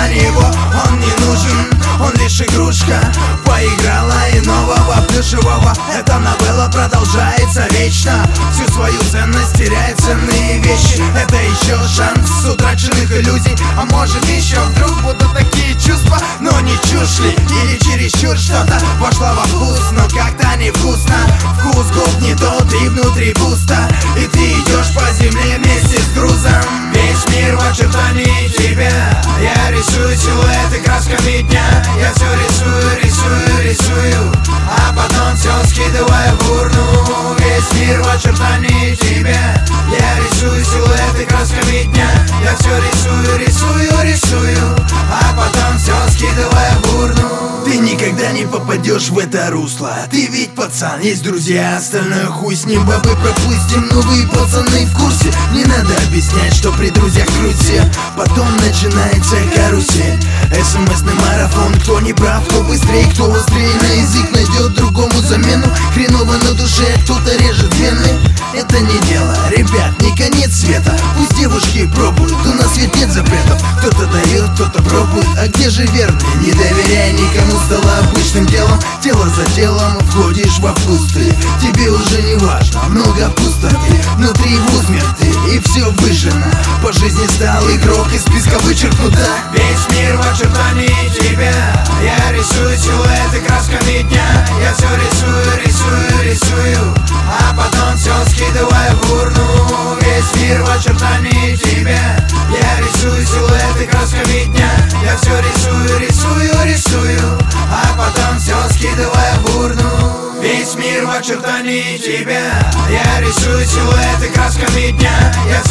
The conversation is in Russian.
на него. Он не нужен, он лишь игрушка. Поиграла и нового плюшевого. Эта новелла продолжается вечно. Всю свою ценность теряет ценные вещи. Это еще шанс утраченных иллюзий. А может еще вдруг будут такие чувства. Но не чушь ли? Или чересчур что-то вошло во вкус, но как-то невкусно. Вкус губ не тот и внутри пусто. И ты идешь по земле вместе с грузом. Весь мир в очертании тебя. Я рисую силуэты красками дня. Я все рисую, рисую, рисую, а потом все скидываю в урну. Весь мир в очертании тебя. Я рисую силуэты красками дня. Я все рисую, рисую, рисую, а потом все скидываю в урну. Ты никогда не попадешь в это русло. Ты ведь пацан, есть друзья, остальное хуй с ним. Бабы пропустим, новые пацаны в курсе. Не надо объяснять, что при друзьях круть все. Потом начинается карусель. СМСный марафон, кто не прав, кто быстрее, кто острее на язык найдет другому замену. Хреново на душе, кто-то режет вены. Это не дело, ребят, не конец света. Пусть девушки пробуют, у нас ведь нет запретов. Кто-то дает, кто-то пробует, а где же верный? Не доверяй никому, стало обычным делом. Тело за телом, входишь во вкус ты. Тебе уже не важно, много пустоты. Внутри в усмерти, и все выжжено. По жизни стал игрок, из списка вычеркнуто. Весь мир в очертании тебя. Я рисую силуэты красками дня. Я все рисую, рисую, рисую, а потом все скидываю в урну. Весь мир в очертании тебя. Я рисую силуэты красками дня. Я все рисую, рисую, рисую, а потом все скидываю в урну. Весь мир в очертании тебя. Я рисую силуэты красками дня. Я